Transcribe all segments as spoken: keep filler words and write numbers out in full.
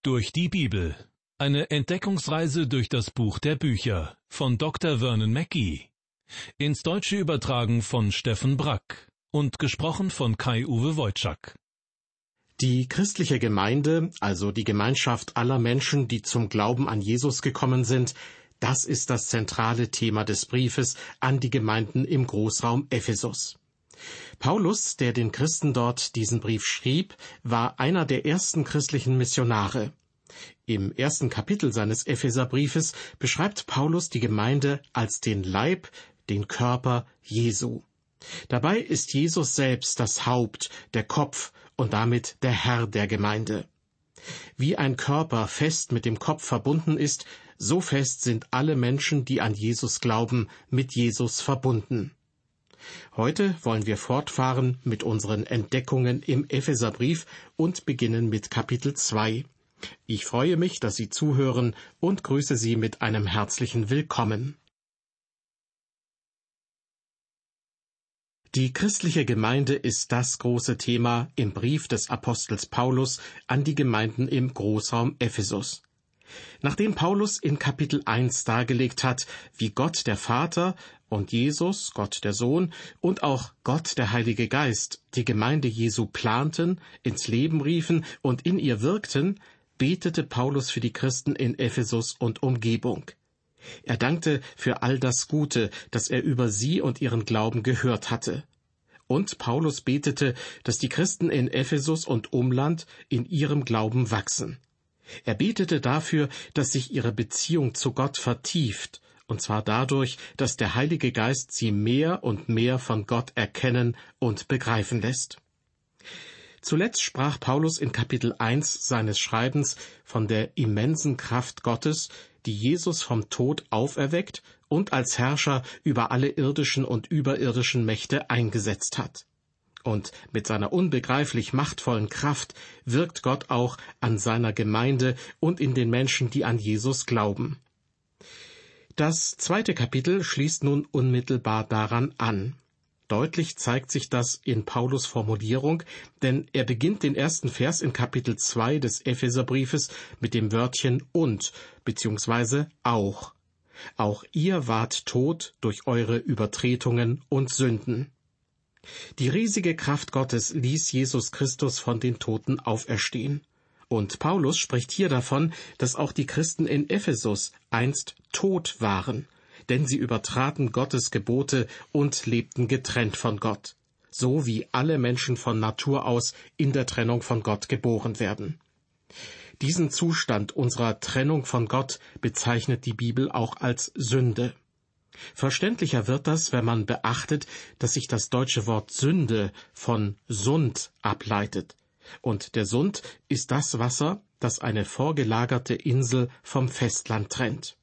Durch die Bibel. Eine Entdeckungsreise durch das Buch der Bücher von Doktor Vernon Mackey. Ins Deutsche übertragen von Steffen Brack und gesprochen von Kai-Uwe Wojczak. Die christliche Gemeinde, also die Gemeinschaft aller Menschen, die zum Glauben an Jesus gekommen sind, das ist das zentrale Thema des Briefes an die Gemeinden im Großraum Ephesus. Paulus, der den Christen dort diesen Brief schrieb, war einer der ersten christlichen Missionare. Im ersten Kapitel seines Epheserbriefes beschreibt Paulus die Gemeinde als den Leib, den Körper Jesu. Dabei ist Jesus selbst das Haupt, der Kopf und damit der Herr der Gemeinde. Wie ein Körper fest mit dem Kopf verbunden ist, so fest sind alle Menschen, die an Jesus glauben, mit Jesus verbunden. Heute wollen wir fortfahren mit unseren Entdeckungen im Epheserbrief und beginnen mit Kapitel zwei. Ich freue mich, dass Sie zuhören und grüße Sie mit einem herzlichen Willkommen. Die christliche Gemeinde ist das große Thema im Brief des Apostels Paulus an die Gemeinden im Großraum Ephesus. Nachdem Paulus in Kapitel eins dargelegt hat, wie Gott der Vater und Jesus, Gott der Sohn und auch Gott der Heilige Geist die Gemeinde Jesu planten, ins Leben riefen und in ihr wirkten, betete Paulus für die Christen in Ephesus und Umgebung. Er dankte für all das Gute, das er über sie und ihren Glauben gehört hatte. Und Paulus betete, dass die Christen in Ephesus und Umland in ihrem Glauben wachsen. Er betete dafür, dass sich ihre Beziehung zu Gott vertieft, und zwar dadurch, dass der Heilige Geist sie mehr und mehr von Gott erkennen und begreifen lässt. Zuletzt sprach Paulus in Kapitel eins seines Schreibens von der immensen Kraft Gottes, die Jesus vom Tod auferweckt und als Herrscher über alle irdischen und überirdischen Mächte eingesetzt hat. Und mit seiner unbegreiflich machtvollen Kraft wirkt Gott auch an seiner Gemeinde und in den Menschen, die an Jesus glauben. Das zweite Kapitel schließt nun unmittelbar daran an. Deutlich zeigt sich das in Paulus' Formulierung, denn er beginnt den ersten Vers in Kapitel zwei des Epheserbriefes mit dem Wörtchen und bzw. auch. Auch ihr wart tot durch eure Übertretungen und Sünden. Die riesige Kraft Gottes ließ Jesus Christus von den Toten auferstehen. Und Paulus spricht hier davon, dass auch die Christen in Ephesus einst tot waren, denn sie übertraten Gottes Gebote und lebten getrennt von Gott, so wie alle Menschen von Natur aus in der Trennung von Gott geboren werden. Diesen Zustand unserer Trennung von Gott bezeichnet die Bibel auch als Sünde. Verständlicher wird das, wenn man beachtet, dass sich das deutsche Wort Sünde von Sund ableitet. Und der Sund ist das Wasser, das eine vorgelagerte Insel vom Festland trennt.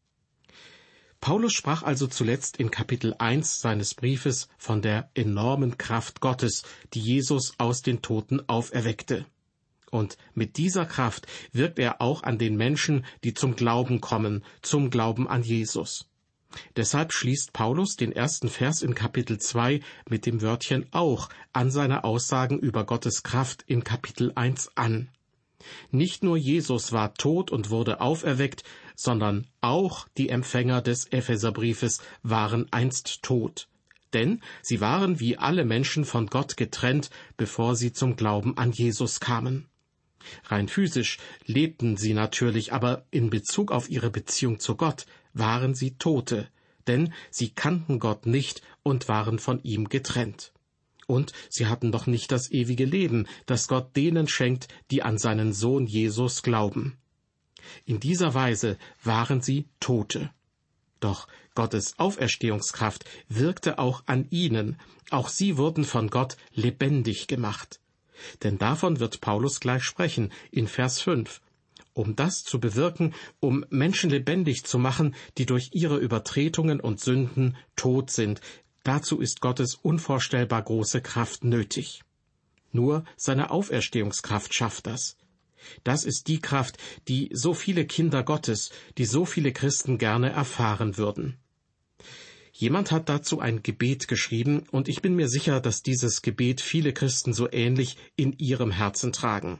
Paulus sprach also zuletzt in Kapitel eins seines Briefes von der enormen Kraft Gottes, die Jesus aus den Toten auferweckte. Und mit dieser Kraft wirkt er auch an den Menschen, die zum Glauben kommen, zum Glauben an Jesus. Deshalb schließt Paulus den ersten Vers in Kapitel zwei mit dem Wörtchen auch an seine Aussagen über Gottes Kraft in Kapitel eins an. Nicht nur Jesus war tot und wurde auferweckt, sondern auch die Empfänger des Epheserbriefes waren einst tot. Denn sie waren wie alle Menschen von Gott getrennt, bevor sie zum Glauben an Jesus kamen. Rein physisch lebten sie natürlich, aber in Bezug auf ihre Beziehung zu Gott waren sie Tote, denn sie kannten Gott nicht und waren von ihm getrennt. Und sie hatten doch nicht das ewige Leben, das Gott denen schenkt, die an seinen Sohn Jesus glauben. In dieser Weise waren sie Tote. Doch Gottes Auferstehungskraft wirkte auch an ihnen, auch sie wurden von Gott lebendig gemacht. Denn davon wird Paulus gleich sprechen, in Vers fünf. Um das zu bewirken, um Menschen lebendig zu machen, die durch ihre Übertretungen und Sünden tot sind, dazu ist Gottes unvorstellbar große Kraft nötig. Nur seine Auferstehungskraft schafft das. Das ist die Kraft, die so viele Kinder Gottes, die so viele Christen gerne erfahren würden. Jemand hat dazu ein Gebet geschrieben, und ich bin mir sicher, dass dieses Gebet viele Christen so ähnlich in ihrem Herzen tragen.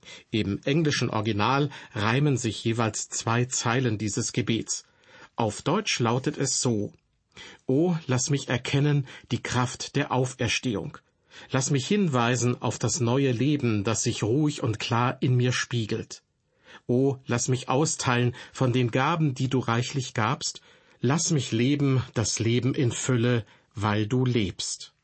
Im englischen Original reimen sich jeweils zwei Zeilen dieses Gebets. Auf Deutsch lautet es so: O, lass mich erkennen die Kraft der Auferstehung. Lass mich hinweisen auf das neue Leben, das sich ruhig und klar in mir spiegelt. O, lass mich austeilen von den Gaben, die du reichlich gabst. Lass mich leben das Leben in Fülle, weil du lebst.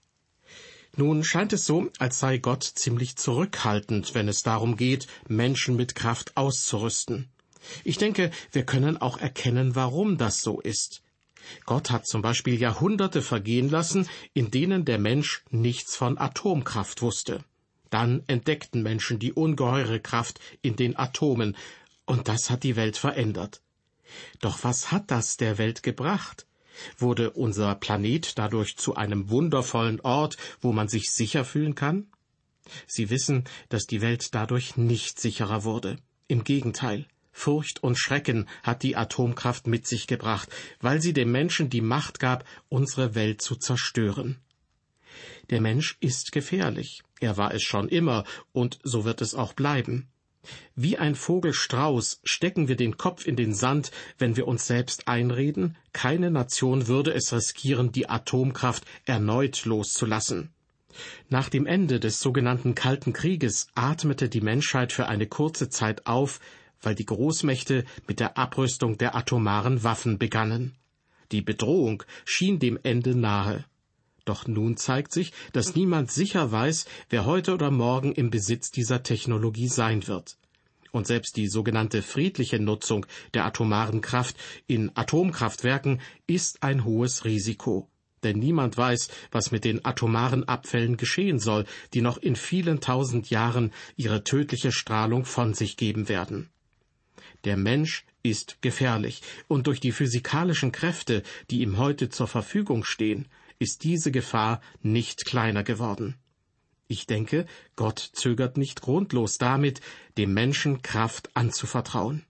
Nun scheint es so, als sei Gott ziemlich zurückhaltend, wenn es darum geht, Menschen mit Kraft auszurüsten. Ich denke, wir können auch erkennen, warum das so ist. Gott hat zum Beispiel Jahrhunderte vergehen lassen, in denen der Mensch nichts von Atomkraft wusste. Dann entdeckten Menschen die ungeheure Kraft in den Atomen, und das hat die Welt verändert. Doch was hat das der Welt gebracht? Wurde unser Planet dadurch zu einem wundervollen Ort, wo man sich sicher fühlen kann? Sie wissen, dass die Welt dadurch nicht sicherer wurde. Im Gegenteil. Furcht und Schrecken hat die Atomkraft mit sich gebracht, weil sie dem Menschen die Macht gab, unsere Welt zu zerstören. Der Mensch ist gefährlich. Er war es schon immer, und so wird es auch bleiben. Wie ein Vogelstrauß stecken wir den Kopf in den Sand, wenn wir uns selbst einreden, keine Nation würde es riskieren, die Atomkraft erneut loszulassen. Nach dem Ende des sogenannten Kalten Krieges atmete die Menschheit für eine kurze Zeit auf, weil die Großmächte mit der Abrüstung der atomaren Waffen begannen. Die Bedrohung schien dem Ende nahe. Doch nun zeigt sich, dass niemand sicher weiß, wer heute oder morgen im Besitz dieser Technologie sein wird. Und selbst die sogenannte friedliche Nutzung der atomaren Kraft in Atomkraftwerken ist ein hohes Risiko. Denn niemand weiß, was mit den atomaren Abfällen geschehen soll, die noch in vielen tausend Jahren ihre tödliche Strahlung von sich geben werden. Der Mensch ist gefährlich, und durch die physikalischen Kräfte, die ihm heute zur Verfügung stehen, ist diese Gefahr nicht kleiner geworden. Ich denke, Gott zögert nicht grundlos damit, dem Menschen Kraft anzuvertrauen.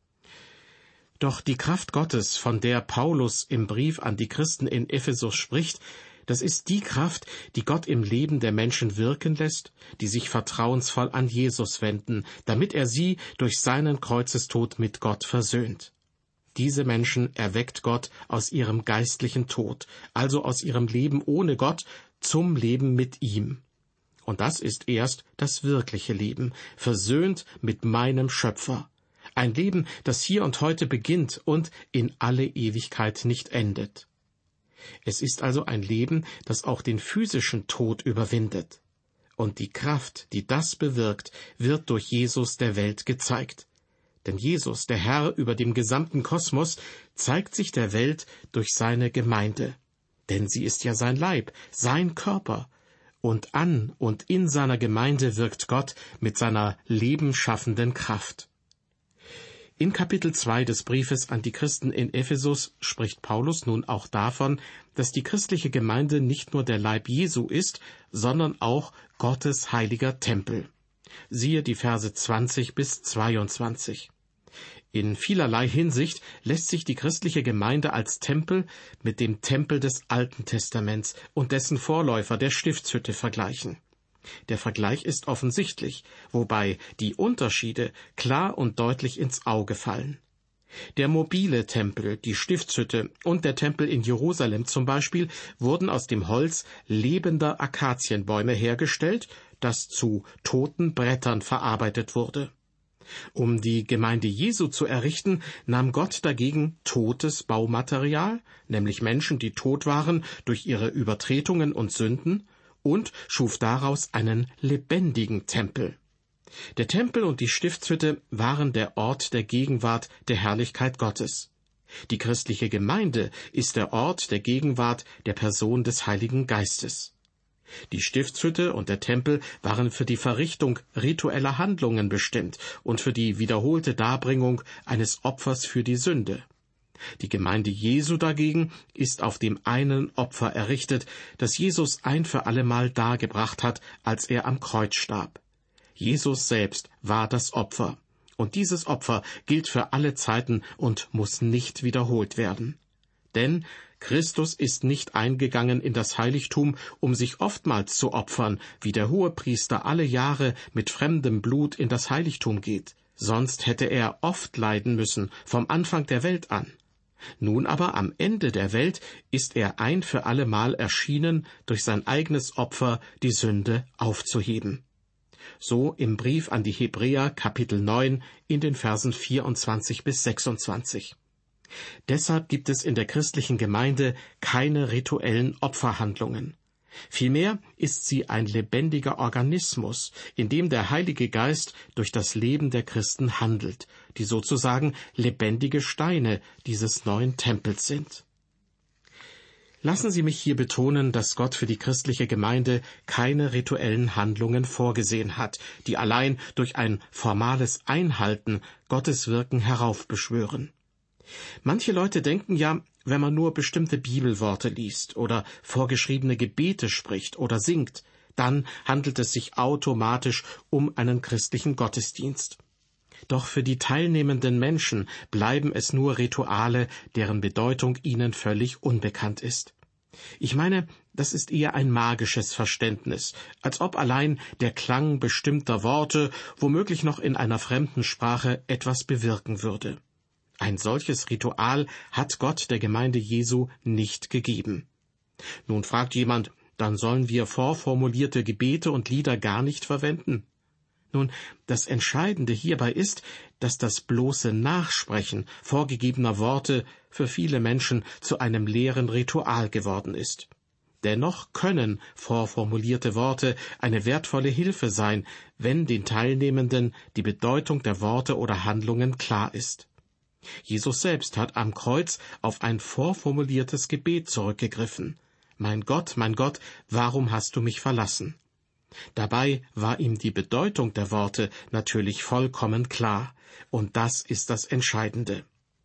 Doch die Kraft Gottes, von der Paulus im Brief an die Christen in Ephesus spricht, das ist die Kraft, die Gott im Leben der Menschen wirken lässt, die sich vertrauensvoll an Jesus wenden, damit er sie durch seinen Kreuzestod mit Gott versöhnt. Diese Menschen erweckt Gott aus ihrem geistlichen Tod, also aus ihrem Leben ohne Gott, zum Leben mit ihm. Und das ist erst das wirkliche Leben, versöhnt mit meinem Schöpfer. Ein Leben, das hier und heute beginnt und in alle Ewigkeit nicht endet. Es ist also ein Leben, das auch den physischen Tod überwindet. Und die Kraft, die das bewirkt, wird durch Jesus der Welt gezeigt. Denn Jesus, der Herr über dem gesamten Kosmos, zeigt sich der Welt durch seine Gemeinde. Denn sie ist ja sein Leib, sein Körper. Und an und in seiner Gemeinde wirkt Gott mit seiner lebensschaffenden Kraft. In Kapitel zwei des Briefes an die Christen in Ephesus spricht Paulus nun auch davon, dass die christliche Gemeinde nicht nur der Leib Jesu ist, sondern auch Gottes heiliger Tempel. Siehe die Verse zwanzig bis zweiundzwanzig. In vielerlei Hinsicht lässt sich die christliche Gemeinde als Tempel mit dem Tempel des Alten Testaments und dessen Vorläufer der Stiftshütte vergleichen. Der Vergleich ist offensichtlich, wobei die Unterschiede klar und deutlich ins Auge fallen. Der mobile Tempel, die Stiftshütte und der Tempel in Jerusalem zum Beispiel wurden aus dem Holz lebender Akazienbäume hergestellt, das zu toten Brettern verarbeitet wurde. Um die Gemeinde Jesu zu errichten, nahm Gott dagegen totes Baumaterial, nämlich Menschen, die tot waren durch ihre Übertretungen und Sünden, und schuf daraus einen lebendigen Tempel. Der Tempel und die Stiftshütte waren der Ort der Gegenwart der Herrlichkeit Gottes. Die christliche Gemeinde ist der Ort der Gegenwart der Person des Heiligen Geistes. Die Stiftshütte und der Tempel waren für die Verrichtung ritueller Handlungen bestimmt und für die wiederholte Darbringung eines Opfers für die Sünde. Die Gemeinde Jesu dagegen ist auf dem einen Opfer errichtet, das Jesus ein für allemal dargebracht hat, als er am Kreuz starb. Jesus selbst war das Opfer, und dieses Opfer gilt für alle Zeiten und muss nicht wiederholt werden. Denn Christus ist nicht eingegangen in das Heiligtum, um sich oftmals zu opfern, wie der Hohepriester alle Jahre mit fremdem Blut in das Heiligtum geht. Sonst hätte er oft leiden müssen, vom Anfang der Welt an. Nun aber am Ende der Welt ist er ein für allemal erschienen, durch sein eigenes Opfer die Sünde aufzuheben. So im Brief an die Hebräer Kapitel neun in den Versen vierundzwanzig bis sechsundzwanzig. Deshalb gibt es in der christlichen Gemeinde keine rituellen Opferhandlungen. Vielmehr ist sie ein lebendiger Organismus, in dem der Heilige Geist durch das Leben der Christen handelt, die sozusagen lebendige Steine dieses neuen Tempels sind. Lassen Sie mich hier betonen, dass Gott für die christliche Gemeinde keine rituellen Handlungen vorgesehen hat, die allein durch ein formales Einhalten Gottes Wirken heraufbeschwören. Manche Leute denken ja, wenn man nur bestimmte Bibelworte liest oder vorgeschriebene Gebete spricht oder singt, dann handelt es sich automatisch um einen christlichen Gottesdienst. Doch für die teilnehmenden Menschen bleiben es nur Rituale, deren Bedeutung ihnen völlig unbekannt ist. Ich meine, das ist eher ein magisches Verständnis, als ob allein der Klang bestimmter Worte womöglich noch in einer fremden Sprache etwas bewirken würde. Ein solches Ritual hat Gott der Gemeinde Jesu nicht gegeben. Nun fragt jemand, dann sollen wir vorformulierte Gebete und Lieder gar nicht verwenden? Nun, das Entscheidende hierbei ist, dass das bloße Nachsprechen vorgegebener Worte für viele Menschen zu einem leeren Ritual geworden ist. Dennoch können vorformulierte Worte eine wertvolle Hilfe sein, wenn den Teilnehmenden die Bedeutung der Worte oder Handlungen klar ist. Jesus selbst hat am Kreuz auf ein vorformuliertes Gebet zurückgegriffen. »Mein Gott, mein Gott, warum hast du mich verlassen?« Dabei war ihm die Bedeutung der Worte natürlich vollkommen klar, und das ist das Entscheidende.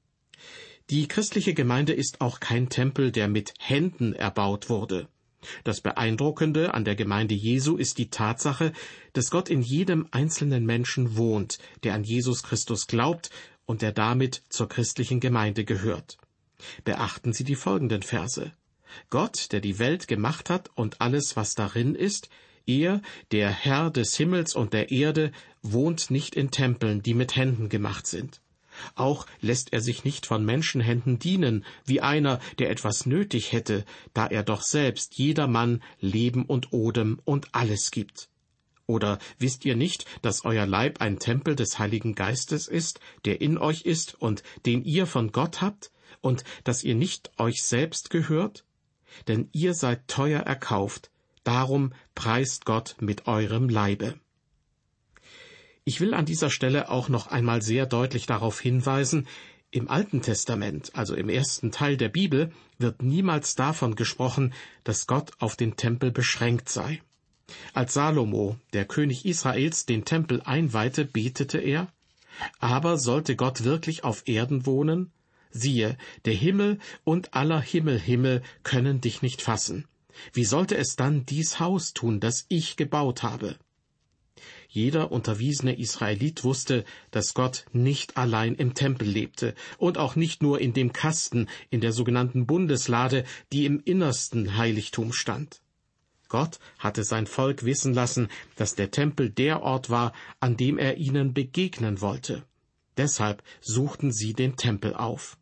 Die christliche Gemeinde ist auch kein Tempel, der mit Händen erbaut wurde. Das Beeindruckende an der Gemeinde Jesu ist die Tatsache, dass Gott in jedem einzelnen Menschen wohnt, der an Jesus Christus glaubt und der damit zur christlichen Gemeinde gehört. Beachten Sie die folgenden Verse. Gott, der die Welt gemacht hat und alles, was darin ist, er, der Herr des Himmels und der Erde, wohnt nicht in Tempeln, die mit Händen gemacht sind. Auch lässt er sich nicht von Menschenhänden dienen, wie einer, der etwas nötig hätte, da er doch selbst jedermann Leben und Odem und alles gibt. Oder wisst ihr nicht, dass euer Leib ein Tempel des Heiligen Geistes ist, der in euch ist und den ihr von Gott habt, und dass ihr nicht euch selbst gehört? Denn ihr seid teuer erkauft, darum preist Gott mit eurem Leibe. Ich will an dieser Stelle auch noch einmal sehr deutlich darauf hinweisen, im Alten Testament, also im ersten Teil der Bibel, wird niemals davon gesprochen, dass Gott auf den Tempel beschränkt sei. Als Salomo, der König Israels, den Tempel einweihte, betete er: Aber sollte Gott wirklich auf Erden wohnen? Siehe, der Himmel und aller Himmelhimmel können dich nicht fassen. Wie sollte es dann dies Haus tun, das ich gebaut habe? Jeder unterwiesene Israelit wusste, dass Gott nicht allein im Tempel lebte und auch nicht nur in dem Kasten in der sogenannten Bundeslade, die im innersten Heiligtum stand. Gott hatte sein Volk wissen lassen, dass der Tempel der Ort war, an dem er ihnen begegnen wollte. Deshalb suchten sie den Tempel auf.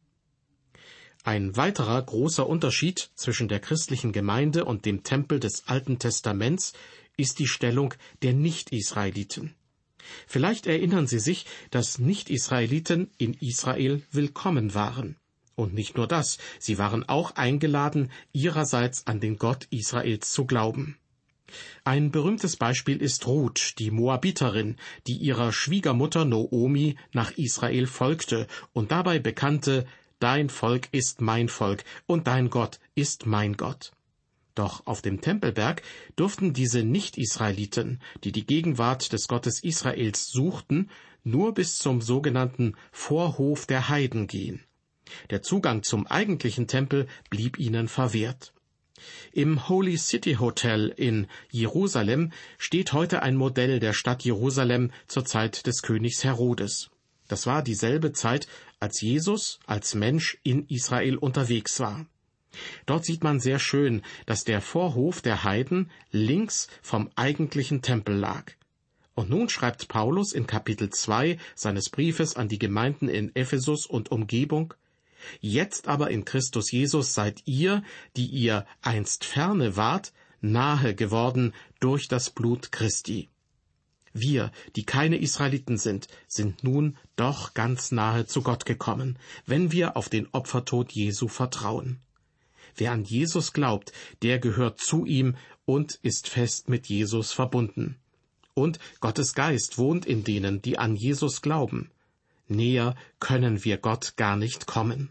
Ein weiterer großer Unterschied zwischen der christlichen Gemeinde und dem Tempel des Alten Testaments ist die Stellung der Nicht-Israeliten. Vielleicht erinnern Sie sich, dass Nicht-Israeliten in Israel willkommen waren. Und nicht nur das, sie waren auch eingeladen, ihrerseits an den Gott Israels zu glauben. Ein berühmtes Beispiel ist Ruth, die Moabiterin, die ihrer Schwiegermutter Noomi nach Israel folgte und dabei bekannte: Dein Volk ist mein Volk und dein Gott ist mein Gott. Doch auf dem Tempelberg durften diese Nicht-Israeliten, die die Gegenwart des Gottes Israels suchten, nur bis zum sogenannten Vorhof der Heiden gehen. Der Zugang zum eigentlichen Tempel blieb ihnen verwehrt. Im Holy City Hotel in Jerusalem steht heute ein Modell der Stadt Jerusalem zur Zeit des Königs Herodes. Das war dieselbe Zeit, als Jesus als Mensch in Israel unterwegs war. Dort sieht man sehr schön, dass der Vorhof der Heiden links vom eigentlichen Tempel lag. Und nun schreibt Paulus in Kapitel zwei seines Briefes an die Gemeinden in Ephesus und Umgebung: Jetzt aber in Christus Jesus seid ihr, die ihr einst ferne wart, nahe geworden durch das Blut Christi. Wir, die keine Israeliten sind, sind nun doch ganz nahe zu Gott gekommen, wenn wir auf den Opfertod Jesu vertrauen. Wer an Jesus glaubt, der gehört zu ihm und ist fest mit Jesus verbunden. Und Gottes Geist wohnt in denen, die an Jesus glauben. Näher können wir Gott gar nicht kommen.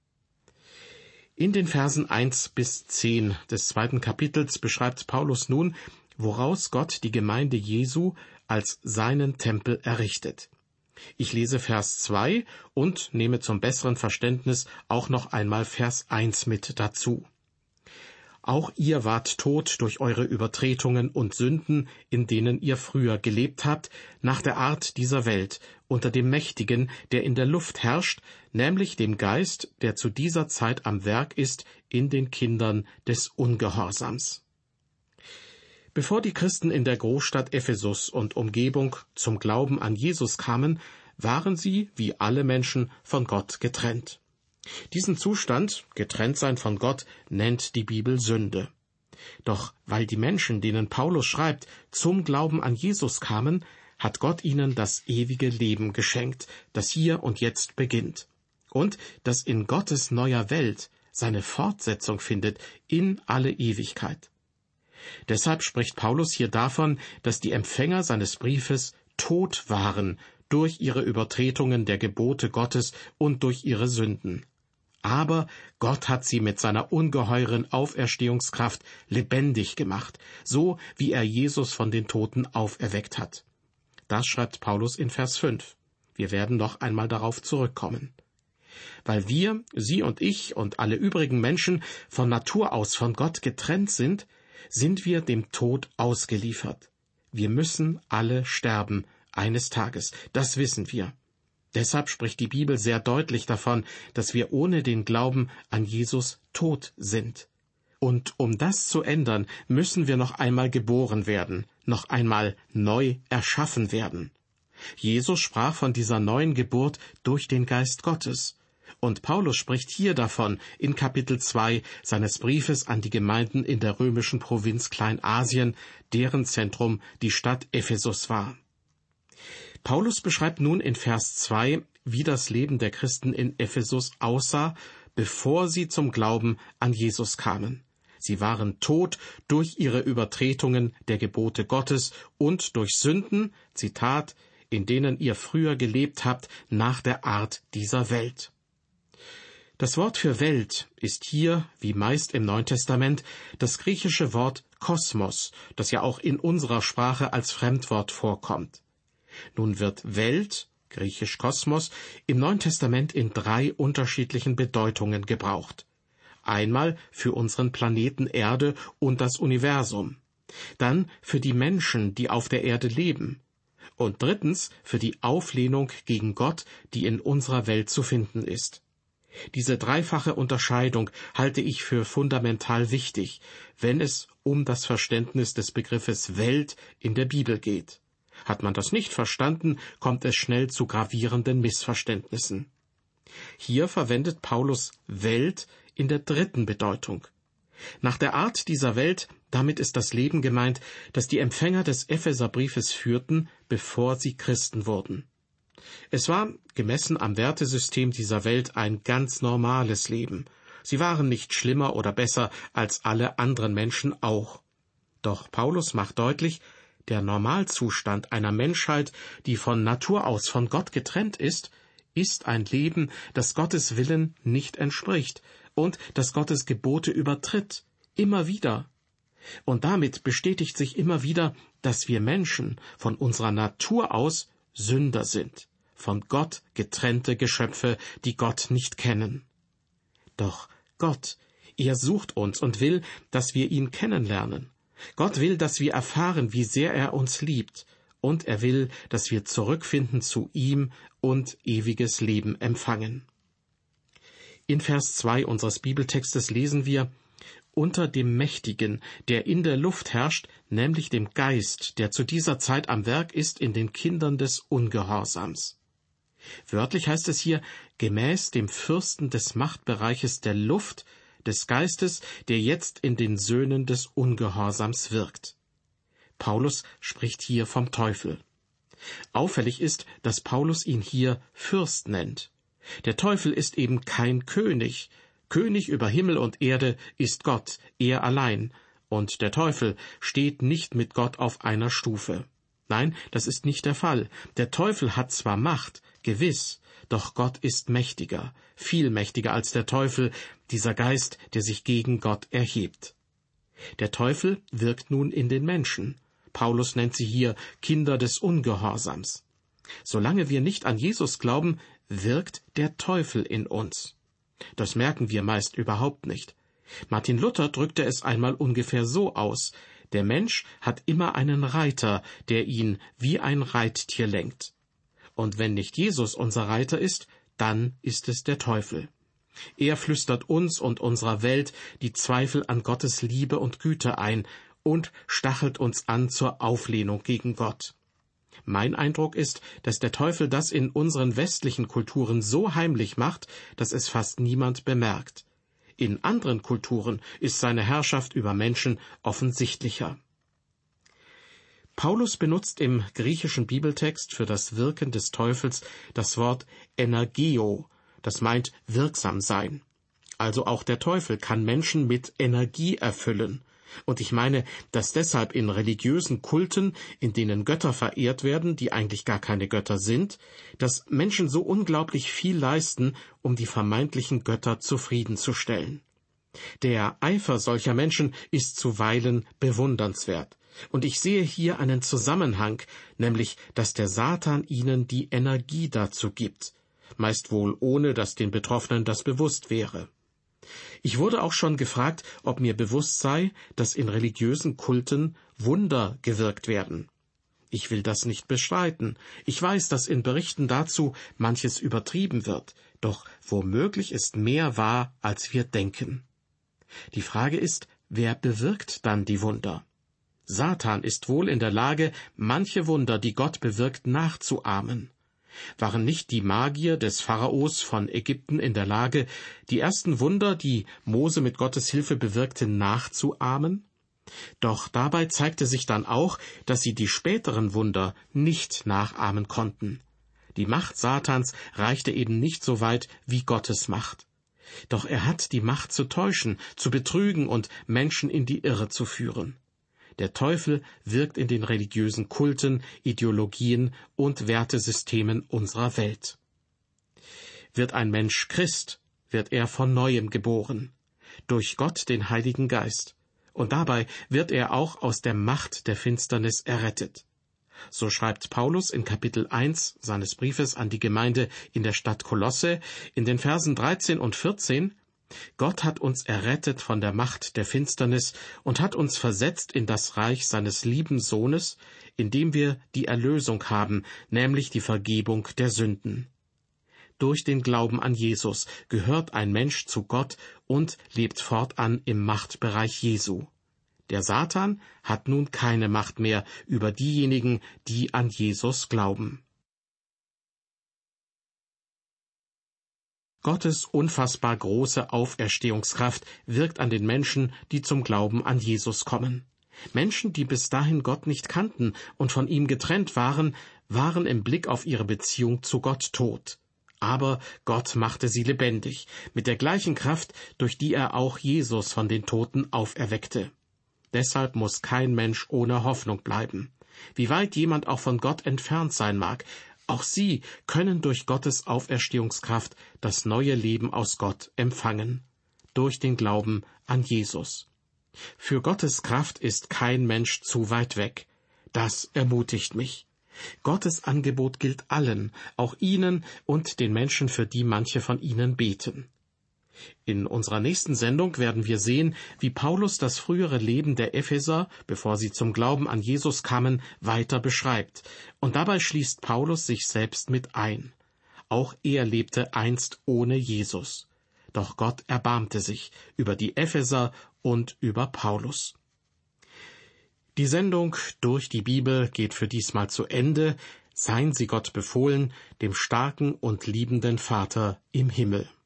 In den Versen eins bis zehn des zweiten Kapitels beschreibt Paulus nun, woraus Gott die Gemeinde Jesu als seinen Tempel errichtet. Ich lese Vers zwei und nehme zum besseren Verständnis auch noch einmal Vers eins mit dazu. Auch ihr wart tot durch eure Übertretungen und Sünden, in denen ihr früher gelebt habt, nach der Art dieser Welt, unter dem Mächtigen, der in der Luft herrscht, nämlich dem Geist, der zu dieser Zeit am Werk ist in den Kindern des Ungehorsams. Bevor die Christen in der Großstadt Ephesus und Umgebung zum Glauben an Jesus kamen, waren sie, wie alle Menschen, von Gott getrennt. Diesen Zustand, getrennt sein von Gott, nennt die Bibel Sünde. Doch weil die Menschen, denen Paulus schreibt, zum Glauben an Jesus kamen, hat Gott ihnen das ewige Leben geschenkt, das hier und jetzt beginnt. Und das in Gottes neuer Welt seine Fortsetzung findet in alle Ewigkeit. Deshalb spricht Paulus hier davon, dass die Empfänger seines Briefes tot waren durch ihre Übertretungen der Gebote Gottes und durch ihre Sünden. Aber Gott hat sie mit seiner ungeheuren Auferstehungskraft lebendig gemacht, so wie er Jesus von den Toten auferweckt hat. Das schreibt Paulus in Vers fünf. Wir werden noch einmal darauf zurückkommen. Weil wir, Sie und ich und alle übrigen Menschen von Natur aus von Gott getrennt sind, sind wir dem Tod ausgeliefert. Wir müssen alle sterben, eines Tages, das wissen wir. Deshalb spricht die Bibel sehr deutlich davon, dass wir ohne den Glauben an Jesus tot sind. Und um das zu ändern, müssen wir noch einmal geboren werden, noch einmal neu erschaffen werden. Jesus sprach von dieser neuen Geburt durch den Geist Gottes. Und Paulus spricht hier davon in Kapitel zwei seines Briefes an die Gemeinden in der römischen Provinz Kleinasien, deren Zentrum die Stadt Ephesus war. Paulus beschreibt nun in Vers zwei, wie das Leben der Christen in Ephesus aussah, bevor sie zum Glauben an Jesus kamen. Sie waren tot durch ihre Übertretungen der Gebote Gottes und durch Sünden, Zitat, in denen ihr früher gelebt habt, nach der Art dieser Welt. Das Wort für Welt ist hier, wie meist im Neuen Testament, das griechische Wort Kosmos, das ja auch in unserer Sprache als Fremdwort vorkommt. Nun wird Welt, griechisch Kosmos, im Neuen Testament in drei unterschiedlichen Bedeutungen gebraucht. Einmal für unseren Planeten Erde und das Universum, dann für die Menschen, die auf der Erde leben, und drittens für die Auflehnung gegen Gott, die in unserer Welt zu finden ist. Diese dreifache Unterscheidung halte ich für fundamental wichtig, wenn es um das Verständnis des Begriffes Welt in der Bibel geht. Hat man das nicht verstanden, kommt es schnell zu gravierenden Missverständnissen. Hier verwendet Paulus Welt in der dritten Bedeutung. Nach der Art dieser Welt, damit ist das Leben gemeint, das die Empfänger des Epheserbriefes führten, bevor sie Christen wurden. Es war, gemessen am Wertesystem dieser Welt, ein ganz normales Leben. Sie waren nicht schlimmer oder besser als alle anderen Menschen auch. Doch Paulus macht deutlich, der Normalzustand einer Menschheit, die von Natur aus von Gott getrennt ist, ist ein Leben, das Gottes Willen nicht entspricht und das Gottes Gebote übertritt, immer wieder. Und damit bestätigt sich immer wieder, dass wir Menschen von unserer Natur aus Sünder sind, von Gott getrennte Geschöpfe, die Gott nicht kennen. Doch Gott, er sucht uns und will, dass wir ihn kennenlernen. Gott will, dass wir erfahren, wie sehr er uns liebt, und er will, dass wir zurückfinden zu ihm und ewiges Leben empfangen. In Vers zwei unseres Bibeltextes lesen wir: Unter dem Mächtigen, der in der Luft herrscht, nämlich dem Geist, der zu dieser Zeit am Werk ist in den Kindern des Ungehorsams. Wörtlich heißt es hier, gemäß dem Fürsten des Machtbereiches der Luft, des Geistes, der jetzt in den Söhnen des Ungehorsams wirkt. Paulus spricht hier vom Teufel. Auffällig ist, dass Paulus ihn hier Fürst nennt. Der Teufel ist eben kein König. König über Himmel und Erde ist Gott, er allein. Und der Teufel steht nicht mit Gott auf einer Stufe. Nein, das ist nicht der Fall. Der Teufel hat zwar Macht, gewiss, doch Gott ist mächtiger, viel mächtiger als der Teufel, dieser Geist, der sich gegen Gott erhebt. Der Teufel wirkt nun in den Menschen. Paulus nennt sie hier Kinder des Ungehorsams. Solange wir nicht an Jesus glauben, wirkt der Teufel in uns. Das merken wir meist überhaupt nicht. Martin Luther drückte es einmal ungefähr so aus: Der Mensch hat immer einen Reiter, der ihn wie ein Reittier lenkt. Und wenn nicht Jesus unser Reiter ist, dann ist es der Teufel. Er flüstert uns und unserer Welt die Zweifel an Gottes Liebe und Güte ein und stachelt uns an zur Auflehnung gegen Gott. Mein Eindruck ist, dass der Teufel das in unseren westlichen Kulturen so heimlich macht, dass es fast niemand bemerkt. In anderen Kulturen ist seine Herrschaft über Menschen offensichtlicher. Paulus benutzt im griechischen Bibeltext für das Wirken des Teufels das Wort energeo, das meint wirksam sein. Also auch der Teufel kann Menschen mit Energie erfüllen. Und ich meine, dass deshalb in religiösen Kulten, in denen Götter verehrt werden, die eigentlich gar keine Götter sind, dass Menschen so unglaublich viel leisten, um die vermeintlichen Götter zufriedenzustellen. Der Eifer solcher Menschen ist zuweilen bewundernswert. Und ich sehe hier einen Zusammenhang, nämlich, dass der Satan ihnen die Energie dazu gibt, meist wohl ohne, dass den Betroffenen das bewusst wäre. Ich wurde auch schon gefragt, ob mir bewusst sei, dass in religiösen Kulten Wunder gewirkt werden. Ich will das nicht bestreiten. Ich weiß, dass in Berichten dazu manches übertrieben wird, doch womöglich ist mehr wahr, als wir denken. Die Frage ist, wer bewirkt dann die Wunder? Satan ist wohl in der Lage, manche Wunder, die Gott bewirkt, nachzuahmen. Waren nicht die Magier des Pharaos von Ägypten in der Lage, die ersten Wunder, die Mose mit Gottes Hilfe bewirkte, nachzuahmen? Doch dabei zeigte sich dann auch, dass sie die späteren Wunder nicht nachahmen konnten. Die Macht Satans reichte eben nicht so weit wie Gottes Macht. Doch er hat die Macht zu täuschen, zu betrügen und Menschen in die Irre zu führen. Der Teufel wirkt in den religiösen Kulten, Ideologien und Wertesystemen unserer Welt. Wird ein Mensch Christ, wird er von Neuem geboren, durch Gott, den Heiligen Geist, und dabei wird er auch aus der Macht der Finsternis errettet. So schreibt Paulus in Kapitel eins seines Briefes an die Gemeinde in der Stadt Kolosse in den Versen dreizehn und vierzehn: Gott hat uns errettet von der Macht der Finsternis und hat uns versetzt in das Reich seines lieben Sohnes, in dem wir die Erlösung haben, nämlich die Vergebung der Sünden. Durch den Glauben an Jesus gehört ein Mensch zu Gott und lebt fortan im Machtbereich Jesu. Der Satan hat nun keine Macht mehr über diejenigen, die an Jesus glauben. Gottes unfassbar große Auferstehungskraft wirkt an den Menschen, die zum Glauben an Jesus kommen. Menschen, die bis dahin Gott nicht kannten und von ihm getrennt waren, waren im Blick auf ihre Beziehung zu Gott tot. Aber Gott machte sie lebendig, mit der gleichen Kraft, durch die er auch Jesus von den Toten auferweckte. Deshalb muss kein Mensch ohne Hoffnung bleiben. Wie weit jemand auch von Gott entfernt sein mag, auch sie können durch Gottes Auferstehungskraft das neue Leben aus Gott empfangen, durch den Glauben an Jesus. Für Gottes Kraft ist kein Mensch zu weit weg. Das ermutigt mich. Gottes Angebot gilt allen, auch Ihnen und den Menschen, für die manche von Ihnen beten. In unserer nächsten Sendung werden wir sehen, wie Paulus das frühere Leben der Epheser, bevor sie zum Glauben an Jesus kamen, weiter beschreibt. Und dabei schließt Paulus sich selbst mit ein. Auch er lebte einst ohne Jesus. Doch Gott erbarmte sich über die Epheser und über Paulus. Die Sendung Durch die Bibel geht für diesmal zu Ende. Seien Sie Gott befohlen, dem starken und liebenden Vater im Himmel.